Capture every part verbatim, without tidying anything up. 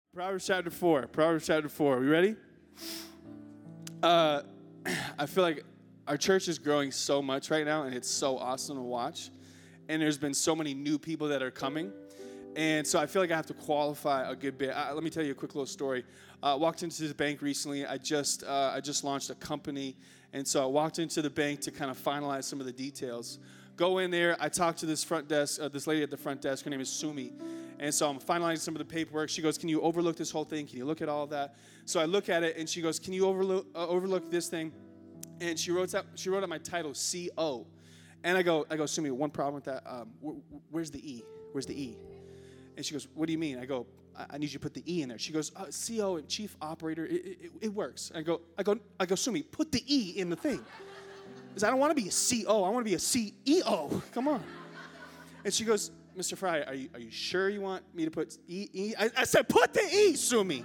Proverbs chapter four. Proverbs chapter four. Are we ready? Uh, I feel like our church is growing so much right now, and it's so awesome to watch. And there's been so many new people that are coming. And so I feel like I have to qualify a good bit. Uh, let me tell you a quick little story. I uh, walked into the bank recently. I just uh, I just launched a company. And so I walked into the bank to kind of finalize some of the details. Go in there. I talked to this front desk, uh, this lady at the front desk. Her name is Sumi. And so I'm finalizing some of the paperwork. She goes, can you overlook this whole thing? Can you look at all of that? So I look at it, and she goes, can you overlook uh, overlook this thing? And she wrote out she wrote out my title, C O. And I go, I go, Sumi, one problem with that. Um, wh- where's the E? Where's the E? And she goes, what do you mean? I go, I, I need you to put the E in there. She goes, uh, C O and Chief Operator, it, it, it works. I go, I go, I go, Sumi, put the E in the thing. Because I don't want to be a C O. I want to be a C E O. Come on. And she goes, Mister Fry, are you are you sure you want me to put E? E? I, I said, put the E, Sumi.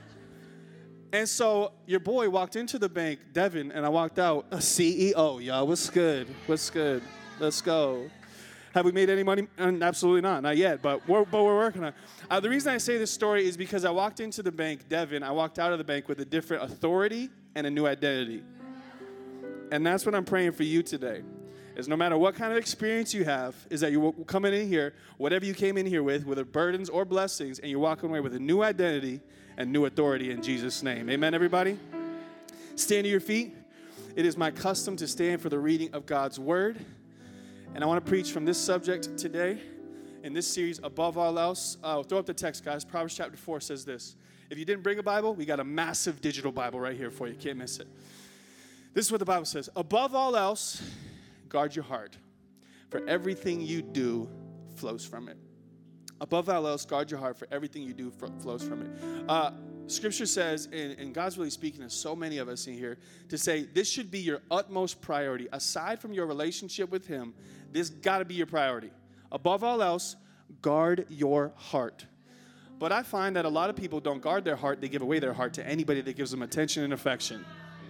And so your boy walked into the bank, Devin, and I walked out, a C E O. Y'all, what's good? What's good? Let's go. Have we made any money? Absolutely not. Not yet, but we're, but we're working on it. Uh, the reason I say this story is because I walked into the bank, Devin, I walked out of the bank with a different authority and a new identity. And that's what I'm praying for you today. Is no matter what kind of experience you have, is that you're coming in here, whatever you came in here with, whether burdens or blessings, and you're walking away with a new identity and new authority in Jesus' name. Amen, everybody? Stand to your feet. It is my custom to stand for the reading of God's word. And I want to preach from this subject today in this series, above all else. Uh, throw up the text, guys. Proverbs chapter four says this. If you didn't bring a Bible, we got a massive digital Bible right here for you. Can't miss it. This is what the Bible says. Above all else, guard your heart, for everything you do flows from it. Above all else, guard your heart, for everything you do flows from it. Uh, scripture says, and, and God's really speaking to so many of us in here, to say this should be your utmost priority. Aside from your relationship with Him, this got to be your priority. Above all else, guard your heart. But I find that a lot of people don't guard their heart. They give away their heart to anybody that gives them attention and affection.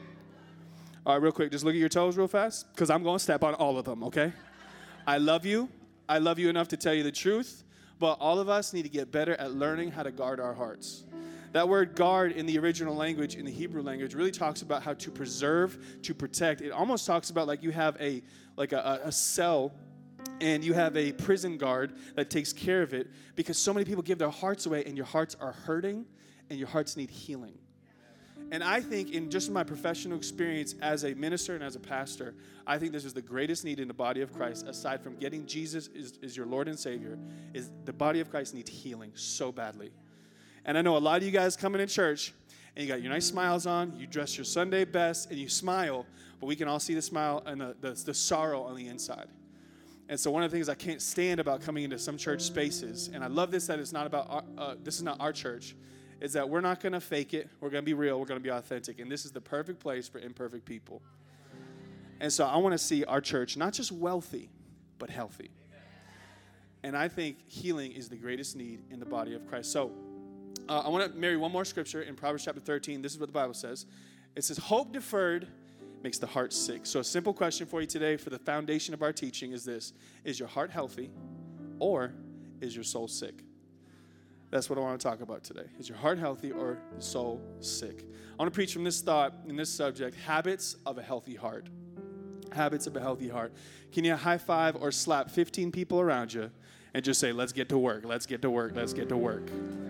All right, real quick, just look at your toes real fast, because I'm going to step on all of them, okay? I love you. I love you enough to tell you the truth, but all of us need to get better at learning how to guard our hearts. That word guard in the original language, in the Hebrew language, really talks about how to preserve, to protect. It almost talks about like you have a like a, a cell and you have a prison guard that takes care of it, because so many people give their hearts away and your hearts are hurting and your hearts need healing. And I think in just my professional experience as a minister and as a pastor, I think this is the greatest need in the body of Christ, aside from getting Jesus is, is your Lord and Savior, is the body of Christ needs healing so badly. And I know a lot of you guys coming in church, and you got your nice smiles on, you dress your Sunday best, and you smile, but we can all see the smile and the, the, the sorrow on the inside. And so one of the things I can't stand about coming into some church spaces, and I love this that it's not about, our, uh, this is not our church, is that we're not going to fake it. We're going to be real. We're going to be authentic. And this is the perfect place for imperfect people. And so I want to see our church not just wealthy, but healthy. And I think healing is the greatest need in the body of Christ. So uh, I want to marry one more scripture in Proverbs chapter thirteen. This is what the Bible says. It says, hope deferred makes the heart sick. So a simple question for you today for the foundation of our teaching is this. Is your heart healthy, or is your soul sick? That's what I want to talk about today. Is your heart healthy or the soul sick? I want to preach from this thought in this subject, habits of a healthy heart. Habits of a healthy heart. Can you high five or slap fifteen people around you and just say, let's get to work, let's get to work, let's get to work.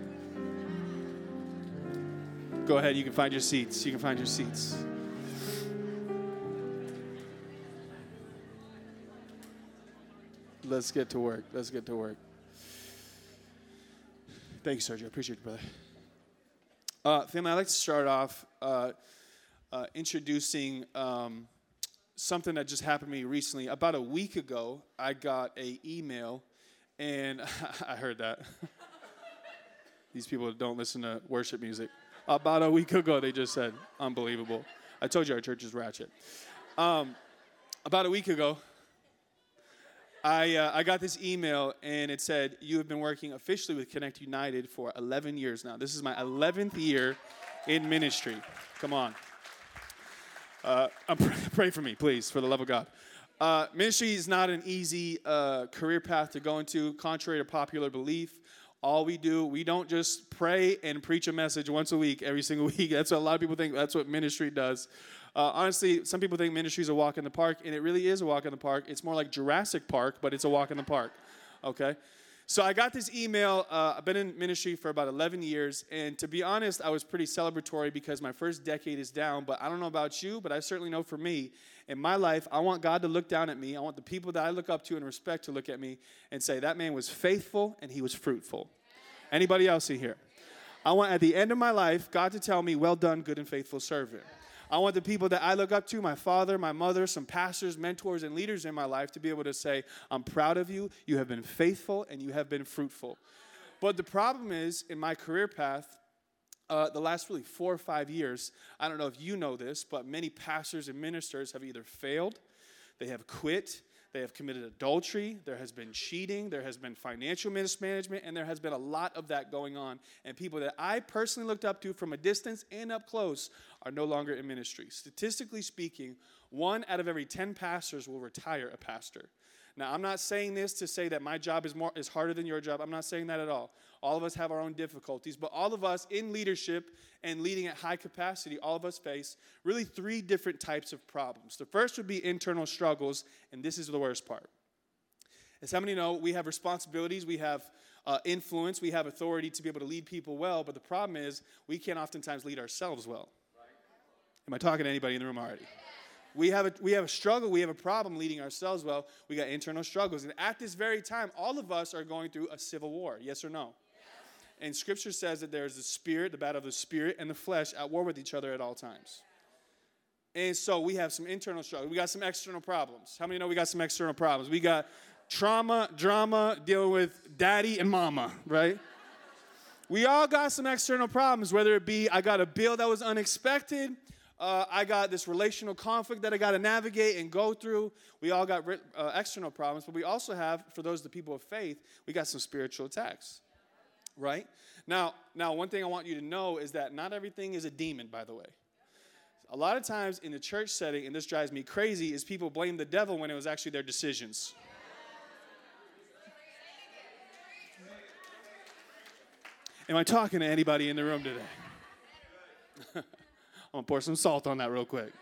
Go ahead, you can find your seats. You can find your seats. Let's get to work, let's get to work. Thank you, Sergio. I appreciate you, brother. Uh, family, I'd like to start off uh, uh, introducing um, something that just happened to me recently. About a week ago, I got an email, and I heard that. These people don't listen to worship music. About a week ago, they just said, unbelievable. I told you our church is ratchet. Um, about a week ago, I uh, I got this email, and it said, you have been working officially with Connect United for eleven years now. This is my eleventh year in ministry. Come on. Uh, pray, pray for me, please, for the love of God. Uh, ministry is not an easy uh, career path to go into, contrary to popular belief. All we do, we don't just pray and preach a message once a week, every single week. That's what a lot of people think. That's what ministry does. Uh, honestly, some people think ministry is a walk in the park, and it really is a walk in the park. It's more like Jurassic Park, but it's a walk in the park, okay? So I got this email. Uh, I've been in ministry for about eleven years, and to be honest, I was pretty celebratory because my first decade is down, but I don't know about you, but I certainly know for me, in my life, I want God to look down at me. I want the people that I look up to and respect to look at me and say, that man was faithful and he was fruitful. Anybody else in here? I want, at the end of my life, God to tell me, well done, good and faithful servant. I want the people that I look up to, my father, my mother, some pastors, mentors, and leaders in my life to be able to say, I'm proud of you, you have been faithful, and you have been fruitful. But the problem is, in my career path, uh, the last really four or five years, I don't know if you know this, but many pastors and ministers have either failed, they have quit, they have committed adultery, there has been cheating, there has been financial mismanagement, and there has been a lot of that going on. And people that I personally looked up to from a distance and up close are no longer in ministry. Statistically speaking, one out of every ten pastors will retire a pastor. Now, I'm not saying this to say that my job is more is harder than your job. I'm not saying that at all. All of us have our own difficulties, but all of us in leadership and leading at high capacity, all of us face really three different types of problems. The first would be internal struggles, and this is the worst part. As how many know we have responsibilities, we have uh, influence, we have authority to be able to lead people well, but the problem is we can't oftentimes lead ourselves well. Am I talking to anybody in the room already? We have a we have a struggle, we have a problem leading ourselves well. We got internal struggles. And at this very time, all of us are going through a civil war. Yes or no? Yes. And Scripture says that there is the spirit, the battle of the spirit and the flesh at war with each other at all times. And so we have some internal struggles. We got some external problems. How many know we got some external problems? We got trauma, drama, dealing with daddy and mama, right? We all got some external problems, whether it be I got a bill that was unexpected, Uh, I got this relational conflict that I got to navigate and go through. We all got uh, external problems, but we also have, for those the people of faith, we got some spiritual attacks, right? Now, now, one thing I want you to know is that not everything is a demon, by the way. A lot of times in the church setting, and this drives me crazy, is people blame the devil when it was actually their decisions. Am I talking to anybody in the room today? I'm going to pour some salt on that real quick.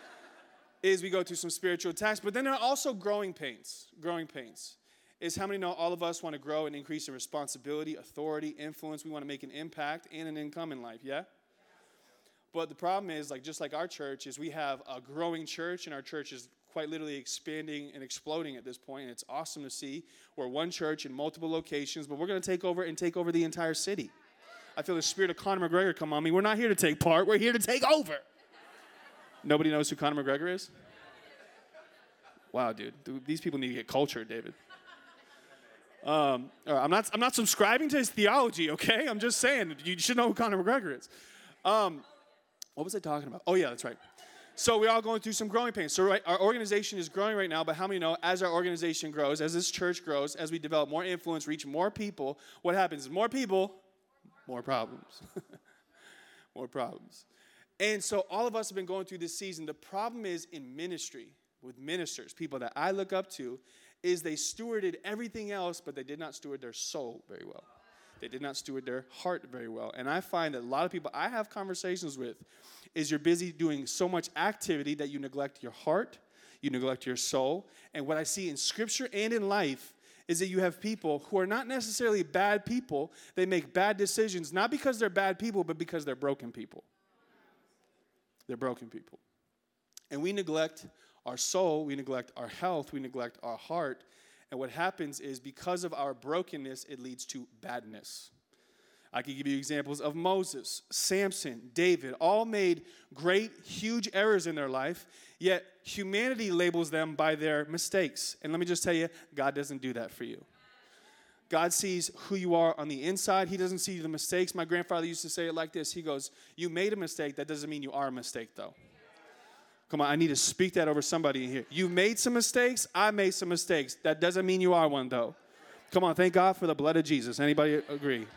Is we go through some spiritual attacks, but then there are also growing pains. Growing pains. Is how many know all of us want to grow and increase in responsibility, authority, influence. We want to make an impact and an income in life, yeah? But the problem is, like just like our church, is we have a growing church, and our church is quite literally expanding and exploding at this point, and it's awesome to see. We're one church in multiple locations, but we're going to take over and take over the entire city. I feel the spirit of Conor McGregor come on me. We're not here to take part. We're here to take over. Nobody knows who Conor McGregor is? Wow, dude. These people need to get cultured, David. Um, I'm not I'm not subscribing to his theology, okay? I'm just saying, you should know who Conor McGregor is. Um, what was I talking about? Oh, yeah, that's right. So we're all going through some growing pains. So right, our organization is growing right now, but how many know as our organization grows, as this church grows, as we develop more influence, reach more people, what happens is more people, more problems. More problems. And so all of us have been going through this season. The problem is in ministry, with ministers, people that I look up to, is they stewarded everything else, but they did not steward their soul very well. They did not steward their heart very well. And I find that a lot of people I have conversations with is you're busy doing so much activity that you neglect your heart, you neglect your soul. And what I see in Scripture and in life is that you have people who are not necessarily bad people. They make bad decisions, not because they're bad people, but because they're broken people. They're broken people. And we neglect our soul, we neglect our health, we neglect our heart. And what happens is because of our brokenness, it leads to badness. I can give you examples of Moses, Samson, David, all made great, huge errors in their life, yet humanity labels them by their mistakes. And let me just tell you, God doesn't do that for you. God sees who you are on the inside. He doesn't see the mistakes. My grandfather used to say it like this. He goes, you made a mistake. That doesn't mean you are a mistake, though. Come on, I need to speak that over somebody in here. You made some mistakes. I made some mistakes. That doesn't mean you are one, though. Come on, thank God for the blood of Jesus. Anybody agree?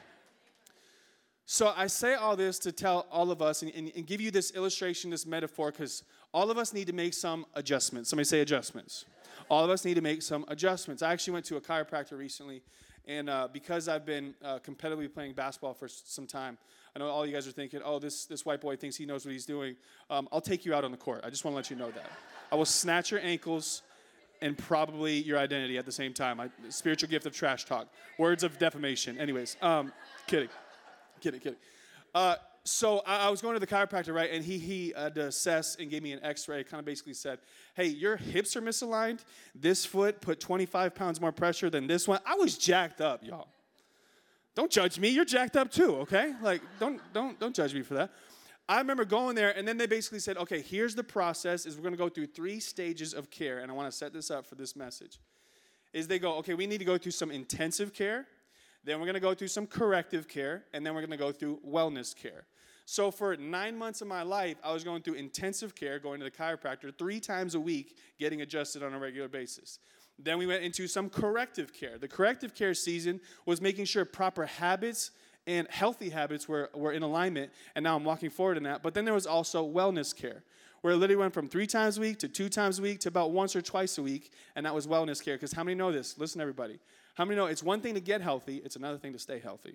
So I say all this to tell all of us and, and, and give you this illustration, this metaphor, because all of us need to make some adjustments. Somebody say adjustments. All of us need to make some adjustments. I actually went to a chiropractor recently, And uh, because I've been uh, competitively playing basketball for s- some time, I know all you guys are thinking, oh, this, this white boy thinks he knows what he's doing. Um, I'll take you out on the court. I just want to let you know that. I will snatch your ankles and probably your identity at the same time. I, spiritual gift of trash talk. Words of defamation. Anyways, um, kidding. Kidding, kidding. Uh, so I, I was going to the chiropractor, right, and he, he had to assess and gave me an x-ray, kind of basically said, hey, your hips are misaligned. This foot put twenty-five pounds more pressure than this one. I was jacked up, y'all. Don't judge me. You're jacked up too, okay? Like, don't don't don't judge me for that. I remember going there, and then they basically said, okay, here's the process, is we're going to go through three stages of care, and I want to set this up for this message. Is they go, okay, we need to go through some intensive care, then we're going to go through some corrective care, and then we're going to go through wellness care. So for nine months of my life, I was going through intensive care, going to the chiropractor three times a week, getting adjusted on a regular basis. Then we went into some corrective care. The corrective care season was making sure proper habits and healthy habits were, were in alignment, and now I'm walking forward in that. But then there was also wellness care, where it literally went from three times a week to two times a week to about once or twice a week, and that was wellness care. Because how many know this? Listen, everybody. How many know it's one thing to get healthy, it's another thing to stay healthy?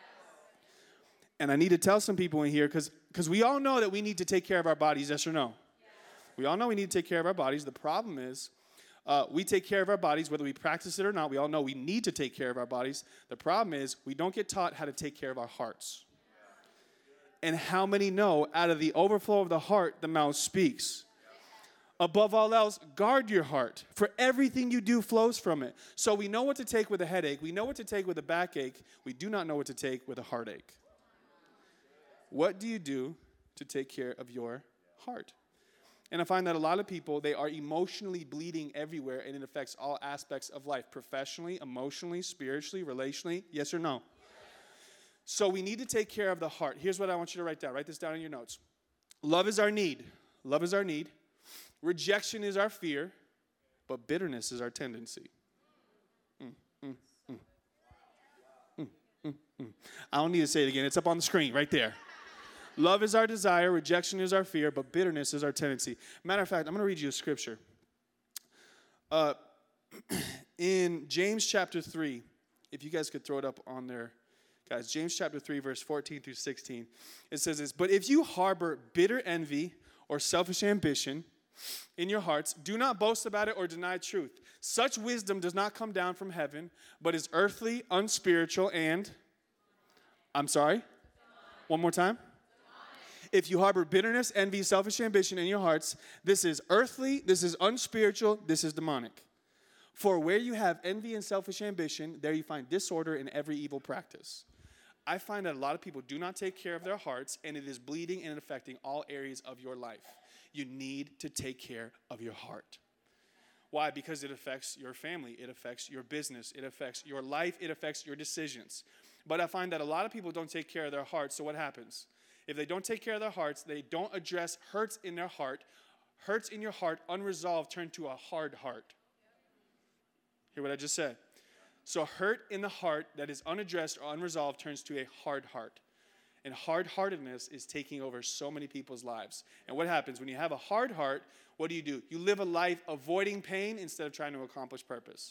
And I need to tell some people in here, because because we all know that we need to take care of our bodies, yes or no? Yes. We all know we need to take care of our bodies. The problem is, uh, we take care of our bodies, whether we practice it or not. We all know we need to take care of our bodies. The problem is, we don't get taught how to take care of our hearts. And how many know, out of the overflow of the heart, the mouth speaks? Above all else, guard your heart, for everything you do flows from it. So we know what to take with a headache. We know what to take with a backache. We do not know what to take with a heartache. What do you do to take care of your heart? And I find that a lot of people, they are emotionally bleeding everywhere, and it affects all aspects of life, professionally, emotionally, spiritually, relationally. Yes or no? So we need to take care of the heart. Here's what I want you to write down. Write this down in your notes. Love is our need. Love is our need. Rejection is our fear, but bitterness is our tendency. Mm, mm, mm. Mm, mm, mm. I don't need to say it again. It's up on the screen right there. Love is our desire, rejection is our fear, but bitterness is our tendency. Matter of fact, I'm going to read you a scripture. Uh, in James chapter three, if you guys could throw it up on there, guys. James chapter three, verse fourteen through sixteen. It says this, but if you harbor bitter envy or selfish ambition in your hearts, do not boast about it or deny truth. Such wisdom does not come down from heaven, but is earthly, unspiritual, and, I'm sorry, one more time. If you harbor bitterness, envy, selfish ambition in your hearts, this is earthly, this is unspiritual, this is demonic. For where you have envy and selfish ambition, there you find disorder in every evil practice. I find that a lot of people do not take care of their hearts, and it is bleeding and affecting all areas of your life. You need to take care of your heart. Why? Because it affects your family, it affects your business, it affects your life, it affects your decisions. But I find that a lot of people don't take care of their hearts, so what happens? If they don't take care of their hearts, they don't address hurts in their heart. Hurts in your heart, unresolved, turn to a hard heart. Hear what I just said? So hurt in the heart that is unaddressed or unresolved turns to a hard heart. And hard-heartedness is taking over so many people's lives. And what happens when you have a hard heart? What do you do? You live a life avoiding pain instead of trying to accomplish purpose.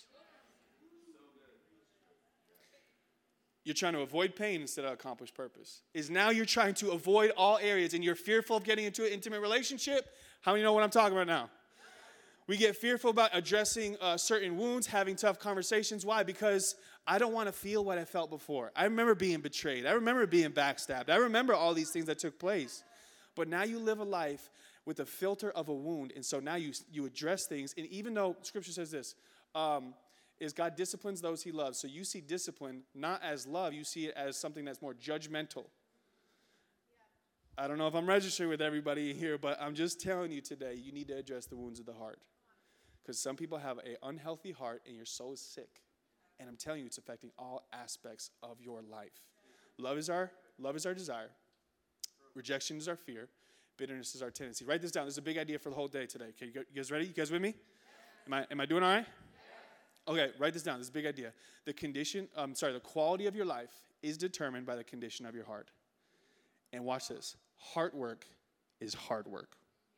You're trying to avoid pain instead of accomplish purpose. Is now you're trying to avoid all areas, and you're fearful of getting into an intimate relationship. How many know what I'm talking about now? We get fearful about addressing uh, certain wounds, having tough conversations. Why? Because I don't want to feel what I felt before. I remember being betrayed. I remember being backstabbed. I remember all these things that took place. But now you live a life with a filter of a wound, and so now you, you address things. And even though Scripture says this, um, is God disciplines those he loves. So you see discipline not as love, you see it as something that's more judgmental. I don't know if I'm registering with everybody here, but I'm just telling you today, you need to address the wounds of the heart. Because some people have an unhealthy heart and your soul is sick. And I'm telling you, it's affecting all aspects of your life. Love is our, love is our desire. Rejection is our fear. Bitterness is our tendency. Write this down. This is a big idea for the whole day today. Okay, you guys ready? You guys with me? Am I, am I doing all right? Okay, write this down. This is a big idea. The condition, I'm um, sorry, the quality of your life is determined by the condition of your heart. And watch this. Heart work is hard work.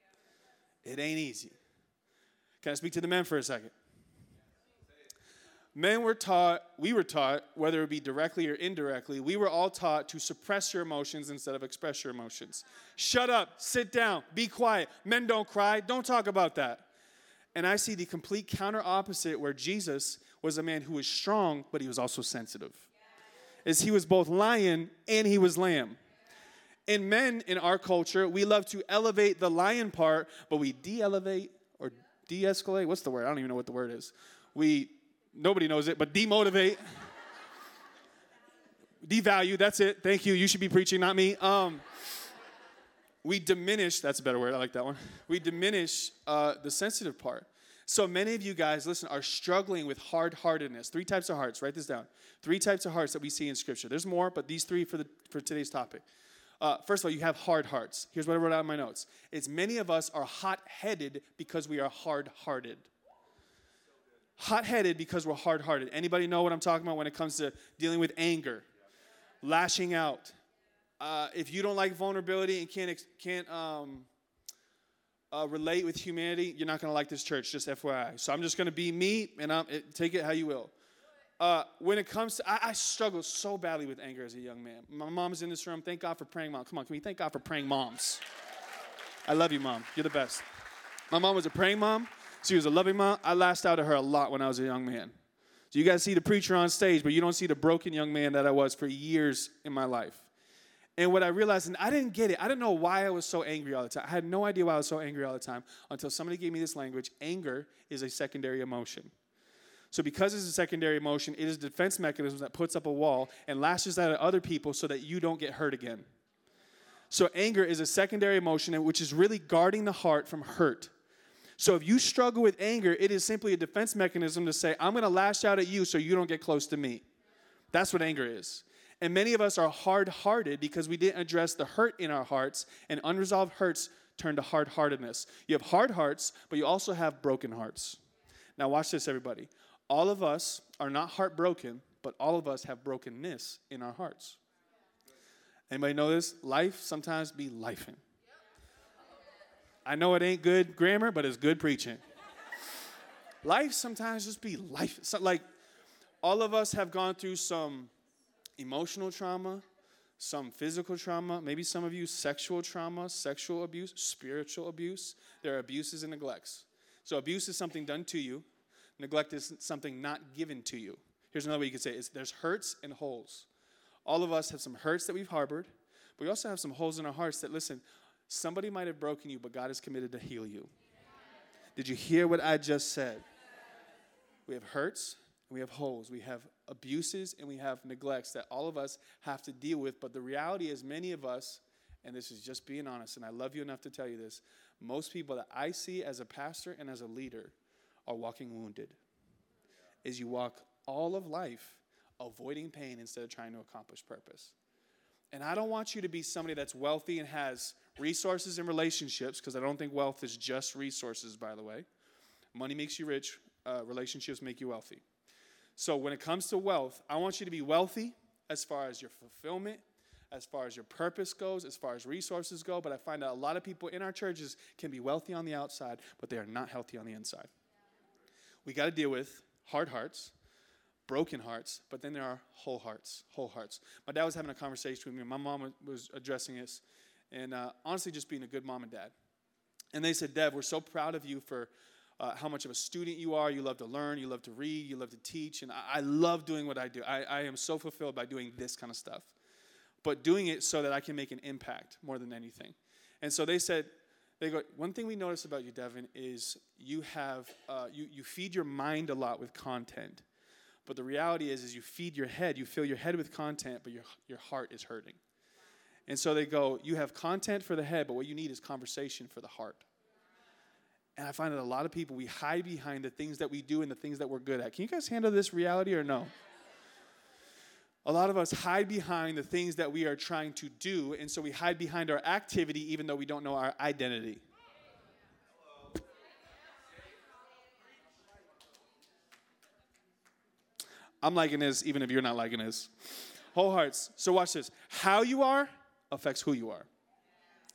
It ain't easy. Can I speak to the men for a second? Men were taught, we were taught, whether it be directly or indirectly, we were all taught to suppress your emotions instead of express your emotions. Shut up, sit down, be quiet. Men don't cry, don't talk about that. And I see the complete counter opposite where Jesus was a man who was strong, but he was also sensitive. Is he was both lion and he was lamb. And men in our culture, we love to elevate the lion part, but we de-elevate or de-escalate. What's the word? I don't even know what the word is. We... Nobody knows it, but demotivate, devalue, that's it. Thank you. You should be preaching, not me. Um, we diminish, that's a better word. I like that one. We diminish uh, the sensitive part. So many of you guys, listen, are struggling with hard-heartedness. Three types of hearts. Write this down. Three types of hearts that we see in Scripture. There's more, but these three for, the, for today's topic. Uh, first of all, you have hard hearts. Here's what I wrote out in my notes. It's many of us are hot-headed because we are hard-hearted. Hot-headed because we're hard-hearted. Anybody know what I'm talking about when it comes to dealing with anger, lashing out? Uh, if you don't like vulnerability and can't can't um, uh, relate with humanity, you're not going to like this church, just F Y I. So I'm just going to be me, and I'm, it, take it how you will. Uh, when it comes to, I, I struggled so badly with anger as a young man. My mom's in this room. Thank God for praying mom. Come on, can we thank God for praying moms? I love you, Mom. You're the best. My mom was a praying mom. She was a loving mom. I lashed out at her a lot when I was a young man. So you guys see the preacher on stage, but you don't see the broken young man that I was for years in my life. And what I realized, and I didn't get it. I didn't know why I was so angry all the time. I had no idea why I was so angry all the time until somebody gave me this language. Anger is a secondary emotion. So because it's a secondary emotion, it is a defense mechanism that puts up a wall and lashes out at other people so that you don't get hurt again. So anger is a secondary emotion, which is really guarding the heart from hurt. So if you struggle with anger, it is simply a defense mechanism to say, I'm going to lash out at you so you don't get close to me. That's what anger is. And many of us are hard-hearted because we didn't address the hurt in our hearts, and unresolved hurts turn to hard-heartedness. You have hard hearts, but you also have broken hearts. Now watch this, everybody. All of us are not heartbroken, but all of us have brokenness in our hearts. Anybody know this? Life sometimes be lifing. I know it ain't good grammar, but it's good preaching. Life sometimes just be life. So, like, all of us have gone through some emotional trauma, some physical trauma, maybe some of you sexual trauma, sexual abuse, spiritual abuse. There are abuses and neglects. So abuse is something done to you. Neglect is something not given to you. Here's another way you could say it. It's, there's hurts and holes. All of us have some hurts that we've harbored, but we also have some holes in our hearts that, listen, somebody might have broken you, but God is committed to heal you. Did you hear what I just said? We have hurts and we have holes. We have abuses and we have neglects that all of us have to deal with. But the reality is many of us, and this is just being honest, and I love you enough to tell you this, most people that I see as a pastor and as a leader are walking wounded. Is you walk all of life avoiding pain instead of trying to accomplish purpose. And I don't want you to be somebody that's wealthy and has resources and relationships, because I don't think wealth is just resources, by the way. Money makes you rich. Uh, relationships make you wealthy. So when it comes to wealth, I want you to be wealthy as far as your fulfillment, as far as your purpose goes, as far as resources go. But I find that a lot of people in our churches can be wealthy on the outside, but they are not healthy on the inside. We got to deal with hard hearts, broken hearts, but then there are whole hearts, whole hearts. My dad was having a conversation with me. My mom was addressing this, and uh, honestly just being a good mom and dad. And they said, Dev, we're so proud of you for uh, how much of a student you are. You love to learn. You love to read. You love to teach. And I, I love doing what I do. I, I am so fulfilled by doing this kind of stuff, but doing it so that I can make an impact more than anything. And so they said, they go, one thing we notice about you, Devin, is you have uh, you, you feed your mind a lot with content. But the reality is, is you feed your head, you fill your head with content, but your, your heart is hurting. And so they go, you have content for the head, but what you need is conversation for the heart. And I find that a lot of people, we hide behind the things that we do and the things that we're good at. Can you guys handle this reality or no? A lot of us hide behind the things that we are trying to do, and so we hide behind our activity even though we don't know our identity. I'm liking this even if you're not liking this. Whole hearts. So watch this. How you are affects who you are.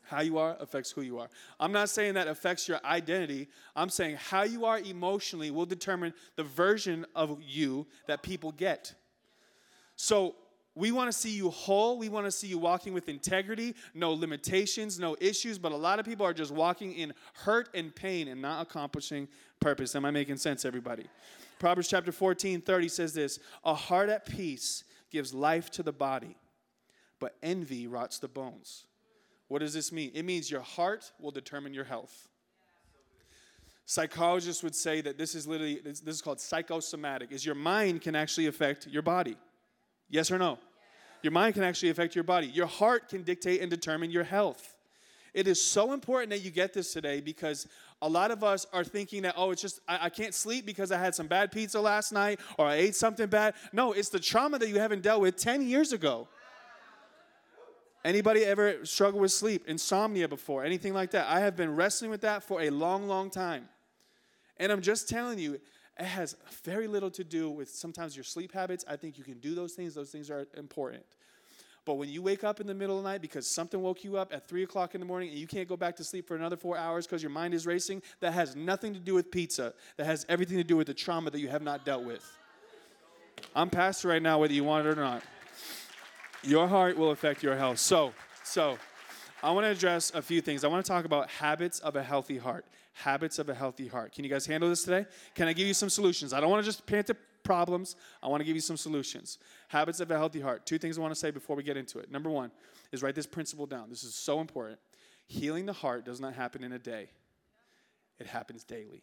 How you are affects who you are. I'm not saying that affects your identity. I'm saying how you are emotionally will determine the version of you that people get. So we want to see you whole. We want to see you walking with integrity, no limitations, no issues. But a lot of people are just walking in hurt and pain and not accomplishing purpose. Am I making sense, everybody? Proverbs chapter fourteen, thirty says this, a heart at peace gives life to the body, but envy rots the bones. What does this mean? It means your heart will determine your health. Psychologists would say that this is literally, this is called psychosomatic, is your mind can actually affect your body. Yes or no? Your mind can actually affect your body. Your heart can dictate and determine your health. It is so important that you get this today because a lot of us are thinking that, oh, it's just, I, I can't sleep because I had some bad pizza last night or I ate something bad. No, it's the trauma that you haven't dealt with ten years ago. Anybody ever struggle with sleep, insomnia before, anything like that? I have been wrestling with that for a long, long time. And I'm just telling you, it has very little to do with sometimes your sleep habits. I think you can do those things. Those things are important. But when you wake up in the middle of the night because something woke you up at three o'clock in the morning and you can't go back to sleep for another four hours because your mind is racing, that has nothing to do with pizza. That has everything to do with the trauma that you have not dealt with. I'm pastor right now, whether you want it or not. Your heart will affect your health. So, so I want to address a few things. I want to talk about habits of a healthy heart. Habits of a healthy heart. Can you guys handle this today? Can I give you some solutions? I don't want to just paint the problems. I want to give you some solutions. Habits of a healthy heart. Two things I want to say before we get into it. Number one is write this principle down. This is so important. Healing the heart does not happen in a day. It happens daily.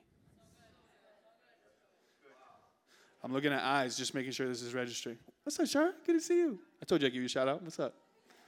I'm looking at eyes, just making sure this is registering. What's up, Shar? Good to see you. I told you I'd give you a shout out. What's up?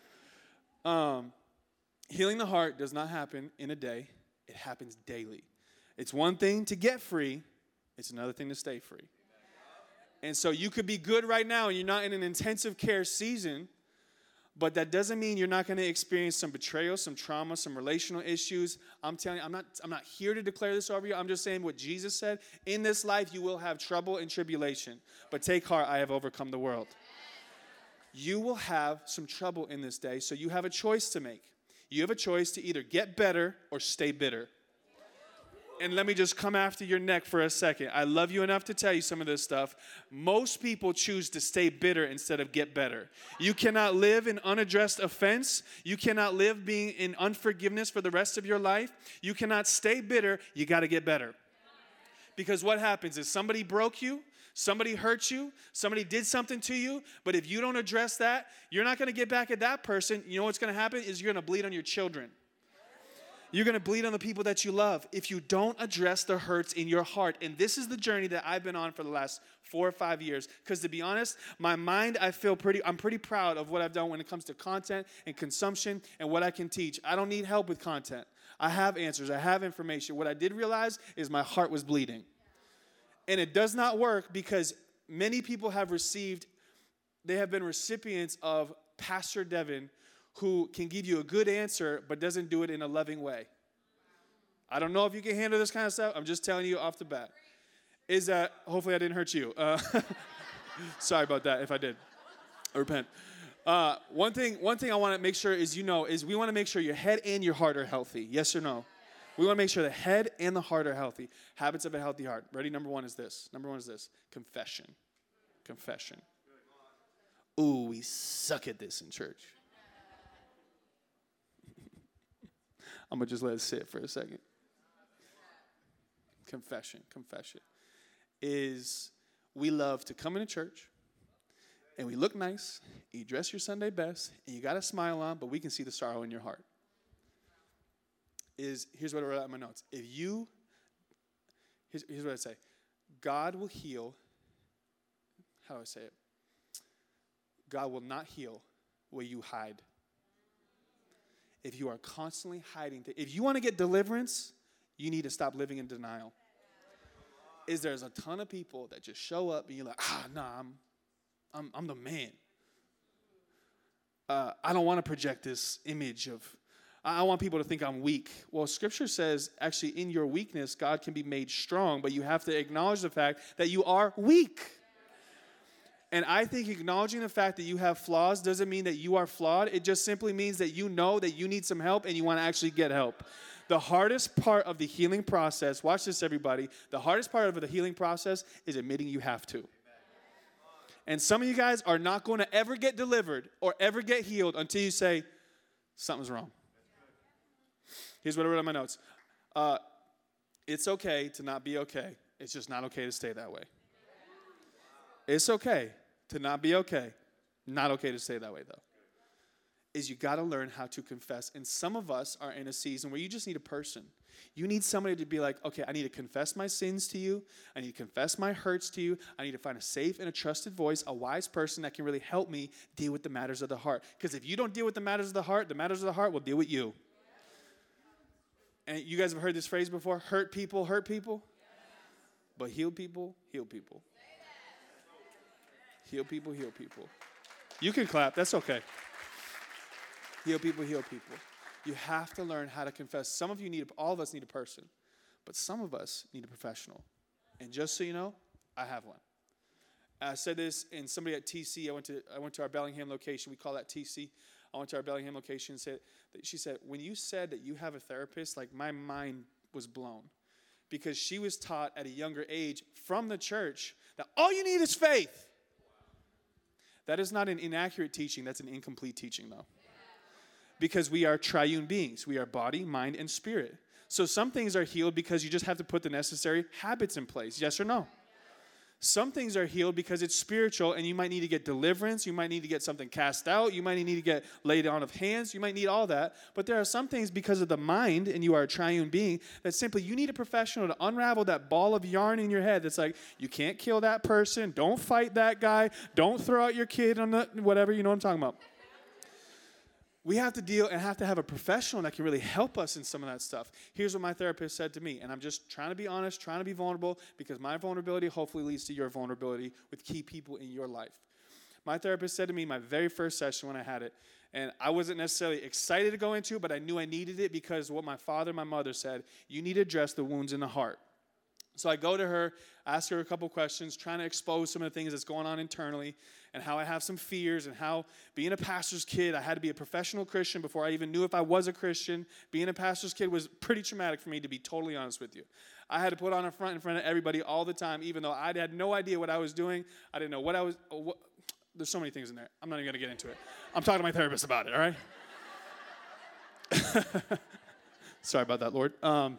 Um, healing the heart does not happen in a day. It happens daily. It's one thing to get free. It's another thing to stay free. And so you could be good right now and you're not in an intensive care season, but that doesn't mean you're not going to experience some betrayal, some trauma, some relational issues. I'm telling you, I'm not, I'm not here to declare this over you. I'm just saying what Jesus said. In this life, you will have trouble and tribulation, but take heart, I have overcome the world. You will have some trouble in this day, so you have a choice to make. You have a choice to either get better or stay bitter. And let me just come after your neck for a second. I love you enough to tell you some of this stuff. Most people choose to stay bitter instead of get better. You cannot live in unaddressed offense. You cannot live being in unforgiveness for the rest of your life. You cannot stay bitter. You got to get better. Because what happens is somebody broke you, somebody hurt you, somebody did something to you, but if you don't address that, you're not going to get back at that person. You know what's going to happen is you're going to bleed on your children. You're going to bleed on the people that you love if you don't address the hurts in your heart. And this is the journey that I've been on for the last four or five years. Because to be honest, my mind, I feel pretty, I'm pretty proud of what I've done when it comes to content and consumption and what I can teach. I don't need help with content. I have answers. I have information. What I did realize is my heart was bleeding. And it does not work because many people have received, they have been recipients of Pastor Devin, who can give you a good answer but doesn't do it in a loving way. I don't know if you can handle this kind of stuff. I'm just telling you off the bat. Is that, hopefully I didn't hurt you. Uh, sorry about that if I did. I repent. Uh, one thing one thing I want to make sure is you know is we want to make sure your head and your heart are healthy. Yes or no? We want to make sure the head and the heart are healthy. Habits of a healthy heart. Ready? Number one is this. Number one is this. Confession. Confession. Ooh, we suck at this in church. I'm going to just let it sit for a second. Confession, confession. Is we love to come into church, and we look nice, and you dress your Sunday best, and you got a smile on, but we can see the sorrow in your heart. Is, here's what I wrote in my notes. If you, here's, here's what I say. God will heal, how do I say it? God will not heal where you hide. If you are constantly hiding, th- if you want to get deliverance, you need to stop living in denial. Is there's a ton of people that just show up and you're like, ah, nah, I'm, I'm, I'm the man. Uh, I don't want to project this image of, I want people to think I'm weak. Well, Scripture says, actually, in your weakness, God can be made strong, but you have to acknowledge the fact that you are weak. And I think acknowledging the fact that you have flaws doesn't mean that you are flawed. It just simply means that you know that you need some help and you want to actually get help. The hardest part of the healing process, watch this everybody, the hardest part of the healing process is admitting you have to. And some of you guys are not going to ever get delivered or ever get healed until you say, something's wrong. Here's what I wrote on my notes. Uh, it's okay to not be okay. It's just not okay to stay that way. It's okay to not be okay. Not okay to stay that way, though. Is you got to learn how to confess. And some of us are in a season where you just need a person. You need somebody to be like, okay, I need to confess my sins to you. I need to confess my hurts to you. I need to find a safe and a trusted voice, a wise person that can really help me deal with the matters of the heart. Because if you don't deal with the matters of the heart, the matters of the heart will deal with you. And you guys have heard this phrase before, hurt people, hurt people. But heal people, heal people. Heal people, heal people. You can clap, that's okay. Heal people, heal people. You have to learn how to confess. Some of you need, all of us need a person, but some of us need a professional. And just so you know, I have one. I said this, and somebody at T C, I went to I went to our Bellingham location. We call that T C. I went to our Bellingham location and said, she said, when you said that you have a therapist, like my mind was blown. Because she was taught at a younger age from the church that all you need is faith. That is not an inaccurate teaching. That's an incomplete teaching, though. Because we are triune beings. We are body, mind, and spirit. So some things are healed because you just have to put the necessary habits in place. Yes or no? Some things are healed because it's spiritual, and you might need to get deliverance. You might need to get something cast out. You might need to get laid on of hands. You might need all that. But there are some things because of the mind, and you are a triune being, that simply you need a professional to unravel that ball of yarn in your head that's like, you can't kill that person. Don't fight that guy. Don't throw out your kid on the whatever. You know what I'm talking about. We have to deal and have to have a professional that can really help us in some of that stuff. Here's what my therapist said to me, and I'm just trying to be honest, trying to be vulnerable, because my vulnerability hopefully leads to your vulnerability with key people in your life. My therapist said to me my very first session when I had it, and I wasn't necessarily excited to go into it, but I knew I needed it because what my father and my mother said, you need to address the wounds in the heart. So I go to her, ask her a couple questions, trying to expose some of the things that's going on internally and how I have some fears and how being a pastor's kid, I had to be a professional Christian before I even knew if I was a Christian. Being a pastor's kid was pretty traumatic for me, to be totally honest with you. I had to put on a front in front of everybody all the time, even though I had no idea what I was doing. I didn't know what I was. What, there's so many things in there. I'm not even going to get into it. I'm talking to my therapist about it, all right? Sorry about that, Lord. Um,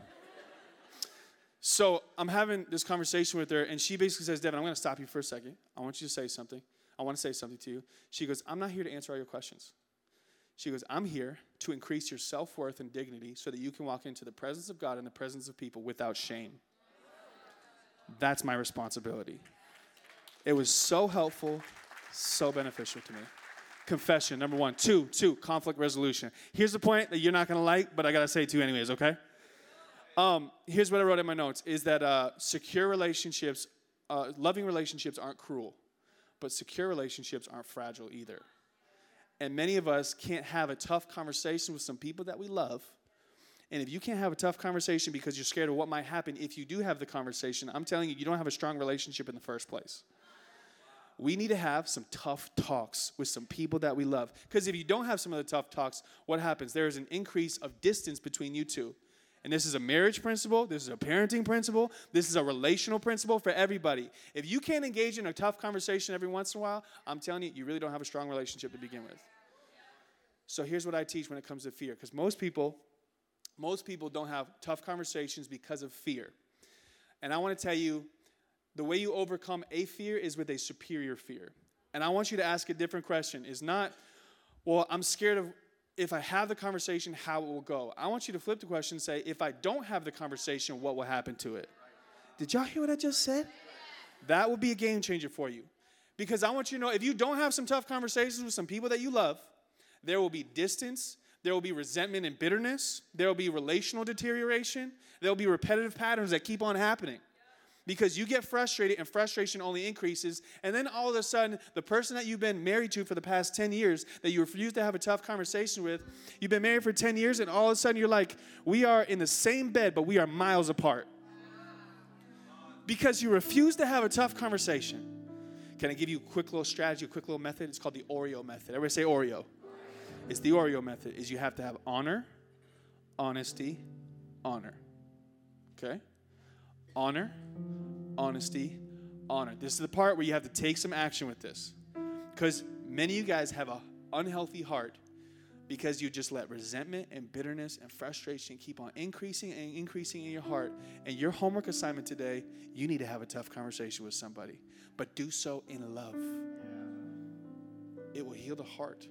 So I'm having this conversation with her, and she basically says, Devin, I'm going to stop you for a second. I want you to say something. I want to say something to you. She goes, I'm not here to answer all your questions. She goes, I'm here to increase your self-worth and dignity so that you can walk into the presence of God and the presence of people without shame. That's my responsibility. It was so helpful, so beneficial to me. Confession, number one. Two, two, conflict resolution. Here's the point that you're not going to like, but I got to say it to you anyways, okay? Um, here's what I wrote in my notes, is that uh, secure relationships, uh, loving relationships aren't cruel, but secure relationships aren't fragile either. And many of us can't have a tough conversation with some people that we love. And if you can't have a tough conversation because you're scared of what might happen if you do have the conversation, I'm telling you, you don't have a strong relationship in the first place. We need to have some tough talks with some people that we love. Because if you don't have some of the tough talks, what happens? There is an increase of distance between you two. And this is a marriage principle. This is a parenting principle. This is a relational principle for everybody. If you can't engage in a tough conversation every once in a while, I'm telling you, you really don't have a strong relationship to begin with. So here's what I teach when it comes to fear. Because most people, most people don't have tough conversations because of fear. And I want to tell you, the way you overcome a fear is with a superior fear. And I want you to ask a different question. It's not, well, I'm scared of, if I have the conversation, how it will go. I want you to flip the question and say, if I don't have the conversation, what will happen to it? Did y'all hear what I just said? That will be a game changer for you. Because I want you to know, if you don't have some tough conversations with some people that you love, there will be distance, there will be resentment and bitterness, there will be relational deterioration, there will be repetitive patterns that keep on happening. Because you get frustrated, and frustration only increases, and then all of a sudden, the person that you've been married to for the past ten years, that you refuse to have a tough conversation with, you've been married for ten years, and all of a sudden you're like, we are in the same bed, but we are miles apart. Because you refuse to have a tough conversation. Can I give you a quick little strategy, a quick little method? It's called the Oreo method. Everybody say Oreo. It's the Oreo method. Is you have to have honor, honesty, honor. Okay? Honor, honesty, honor. This is the part where you have to take some action with this. Because many of you guys have an unhealthy heart because you just let resentment and bitterness and frustration keep on increasing and increasing in your heart. And your homework assignment today, you need to have a tough conversation with somebody. But do so in love. It will heal the heart.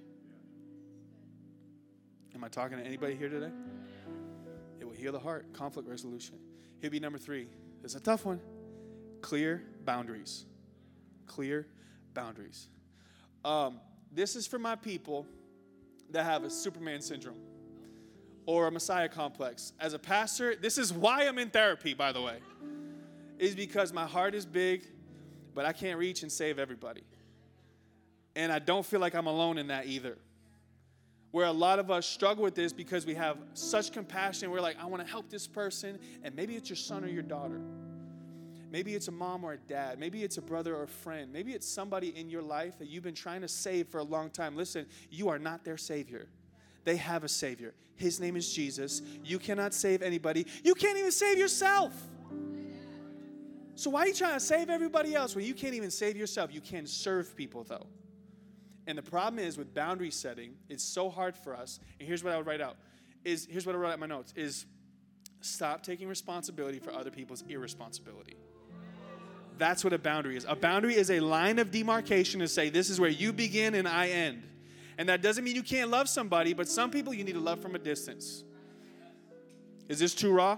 Am I talking to anybody here today? It will heal the heart. Conflict resolution. Here'll be number three. It's a tough one. Clear boundaries. Clear boundaries. Um, this is for my people that have a Superman syndrome or a Messiah complex. As a pastor, this is why I'm in therapy, by the way, is because my heart is big, but I can't reach and save everybody. And I don't feel like I'm alone in that either. Where a lot of us struggle with this because we have such compassion. We're like, I want to help this person. And maybe it's your son or your daughter. Maybe it's a mom or a dad. Maybe it's a brother or a friend. Maybe it's somebody in your life that you've been trying to save for a long time. Listen, you are not their Savior. They have a Savior. His name is Jesus. You cannot save anybody. You can't even save yourself. So why are you trying to save everybody else when you can't even save yourself? You can serve people, though. And the problem is with boundary setting, it's so hard for us. And here's what I would write out. Is here's what I wrote out in my notes. Is stop taking responsibility for other people's irresponsibility. That's what a boundary is. A boundary is a line of demarcation to say this is where you begin and I end. And that doesn't mean you can't love somebody, but some people you need to love from a distance. Is this too raw?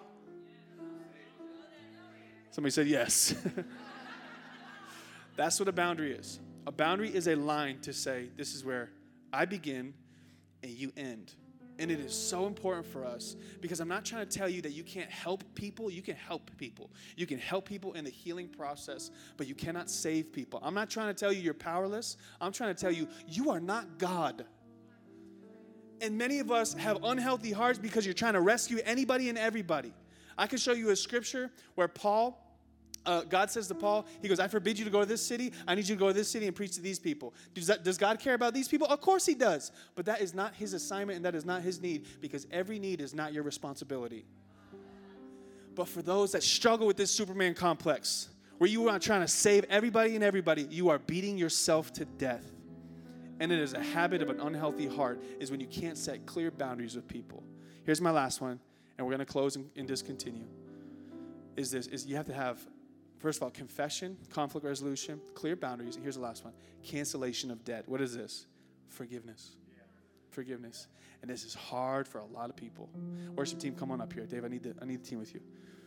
Somebody said yes. That's what a boundary is. A boundary is a line to say this is where I begin and you end. And it is so important for us because I'm not trying to tell you that you can't help people. You can help people. You can help people in the healing process, but you cannot save people. I'm not trying to tell you you're powerless. I'm trying to tell you you are not God. And many of us have unhealthy hearts because you're trying to rescue anybody and everybody. I can show you a scripture where Paul, Uh, God says to Paul, he goes, I forbid you to go to this city. I need you to go to this city and preach to these people. Does, that, does God care about these people? Of course he does. But that is not his assignment and that is not his need because every need is not your responsibility. But for those that struggle with this Superman complex, where you are trying to save everybody and everybody, you are beating yourself to death. And it is a habit of an unhealthy heart is when you can't set clear boundaries with people. Here's my last one, and we're going to close and, and discontinue. Is this, is you have to have first of all, confession, conflict resolution, clear boundaries, and here's the last one, cancellation of debt. What is this? Forgiveness. Yeah. Forgiveness. And this is hard for a lot of people. Worship team, come on up here. Dave, I need the, I need the team with you.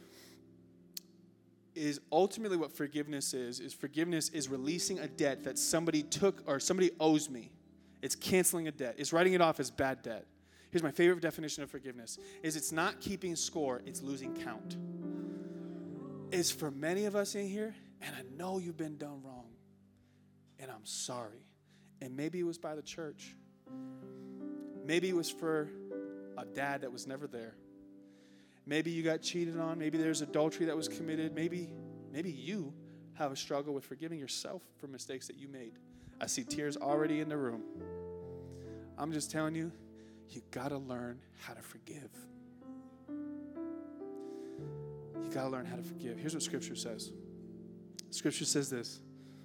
Is ultimately what forgiveness is, is forgiveness is releasing a debt that somebody took or somebody owes me. It's canceling a debt. It's writing it off as bad debt. Here's my favorite definition of forgiveness, is it's not keeping score, it's losing count. Is for many of us in here, and I know you've been done wrong, and I'm sorry. And maybe it was by the church. Maybe it was for a dad that was never there. Maybe you got cheated on. Maybe there's adultery that was committed. Maybe, maybe you have a struggle with forgiving yourself for mistakes that you made. I see tears already in the room. I'm just telling you, you got to learn how to forgive. You got to learn how to forgive. Here's what Scripture says. Scripture says this.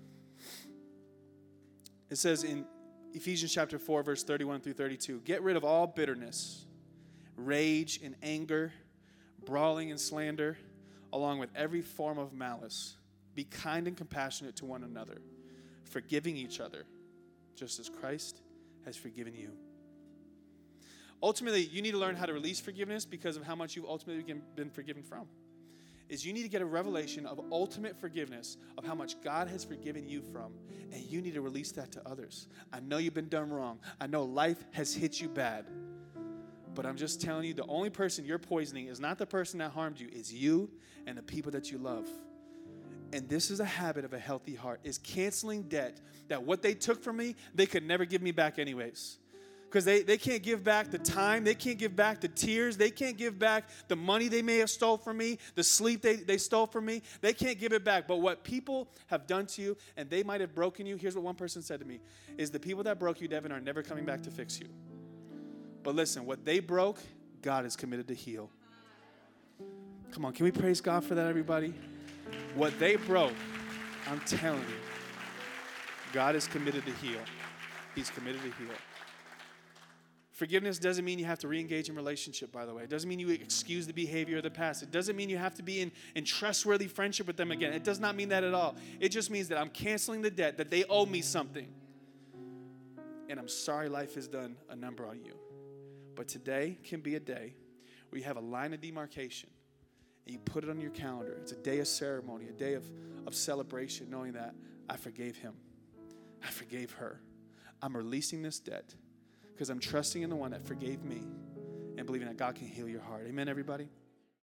It says in Ephesians chapter four, verse thirty-one through thirty-two, get rid of all bitterness, rage and anger, brawling and slander, along with every form of malice. Be kind and compassionate to one another, forgiving each other, just as Christ has forgiven you. Ultimately, you need to learn how to release forgiveness because of how much you've ultimately been forgiven from. Is you need to get a revelation of ultimate forgiveness of how much God has forgiven you from, and you need to release that to others. I know you've been done wrong. I know life has hit you bad, but I'm just telling you, the only person you're poisoning is not the person that harmed you, it's you and the people that you love. And this is a habit of a healthy heart, is canceling debt that what they took from me, they could never give me back anyways. because they, they can't give back the time. They can't give back the tears. They can't give back the money they may have stole from me, the sleep they, they stole from me. They can't give it back. But what people have done to you, and they might have broken you, here's what one person said to me, is the people that broke you, Devin, are never coming back to fix you. But listen, what they broke, God is committed to heal. Come on, can we praise God for that, everybody? What they broke, I'm telling you, God is committed to heal. He's committed to heal. Forgiveness doesn't mean you have to re-engage in relationship, by the way. It doesn't mean you excuse the behavior of the past. It doesn't mean you have to be in, in trustworthy friendship with them again. It does not mean that at all. It just means that I'm canceling the debt, that they owe me something. And I'm sorry life has done a number on you. But today can be a day where you have a line of demarcation and you put it on your calendar. It's a day of ceremony, a day of, of celebration, knowing that I forgave him. I forgave her. I'm releasing this debt because I'm trusting in the one that forgave me and believing that God can heal your heart. Amen, everybody?